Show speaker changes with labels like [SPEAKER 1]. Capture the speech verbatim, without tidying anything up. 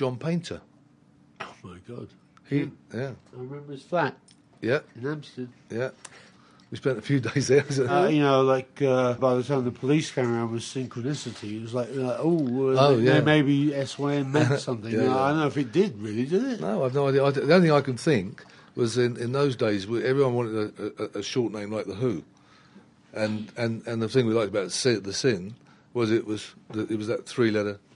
[SPEAKER 1] John Painter.
[SPEAKER 2] Oh, my God.
[SPEAKER 1] He, yeah.
[SPEAKER 2] I remember his flat
[SPEAKER 1] Yeah,
[SPEAKER 2] in Hampstead.
[SPEAKER 1] yeah. We spent a few days there.
[SPEAKER 2] Uh, you know, like, uh, by the time the police came around with Synchronicity, it was like, like oh, uh,
[SPEAKER 1] Oh, yeah.
[SPEAKER 2] maybe S Y M meant something.
[SPEAKER 1] Yeah,
[SPEAKER 2] You know,
[SPEAKER 1] yeah.
[SPEAKER 2] I don't know if it did, really, did it?
[SPEAKER 1] No, I've no idea. I, the only thing I can think was in, in those days, we, everyone wanted a, a, a short name like The Who. And, and, and the thing we liked about Sin, The Sin was it was the, it was that three-letter